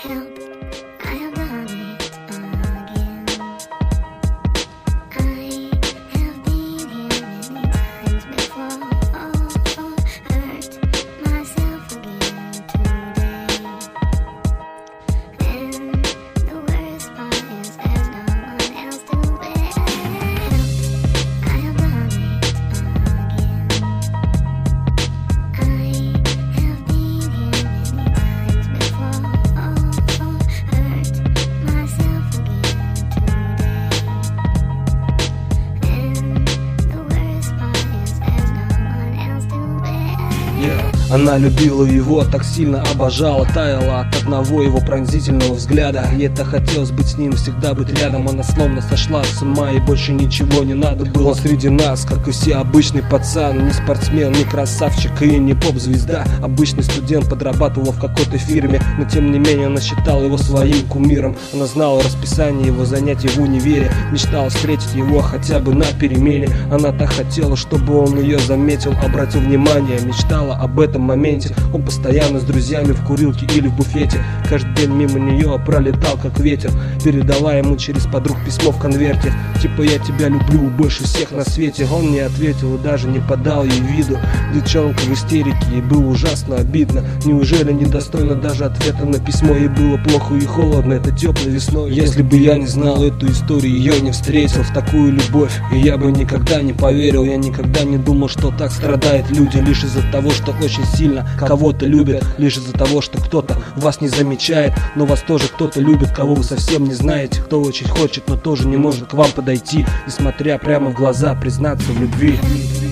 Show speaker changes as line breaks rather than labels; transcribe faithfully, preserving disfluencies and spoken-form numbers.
help. I have done it again. I have been here many times before. Hurt myself again today. And the worst part is there's no one else to blame. Help. I have done it again. I have been here many times before. Hurt myself again today. And the worst part is there's no one else to blame.
Yeah. Она любила его, так сильно обожала, таяла от одного его пронзительного взгляда. Ей так хотелось быть с ним, всегда быть рядом. Она словно сошла с ума, и больше ничего не надо было. Он среди нас, как и все, обычный пацан. Не спортсмен, не красавчик и не поп-звезда. Обычный студент, подрабатывал в какой-то фирме, но тем не менее она считала его своим кумиром. Она знала расписание его занятий в универе, мечтала встретить его хотя бы на перемене. Она так хотела, чтобы он ее заметил, обратил внимание, мечтала об этом моменте. Он постоянно с друзьями в курилке или в буфете, каждый день мимо нее пролетал как ветер. Передала ему через подруг письмо в конверте, типа я тебя люблю больше всех на свете. Он не ответил и даже не подал ей виду. Девчонка в истерике, ей было ужасно обидно. Неужели недостойно даже ответа на письмо? Ей было плохо и холодно, это теплой весной. Если бы я не знал эту историю, ее не встретил, в такую любовь, и я бы никогда не поверил. Я никогда не думал, что так страдают люди, лишь из-за того, что очень сильно кого-то любят, лишь из-за того, что кто-то вас не замечает. Но вас тоже кто-то любит, кого вы совсем не знаете, кто очень хочет, но тоже не может к вам подойти и, смотря прямо в глаза, признаться в любви.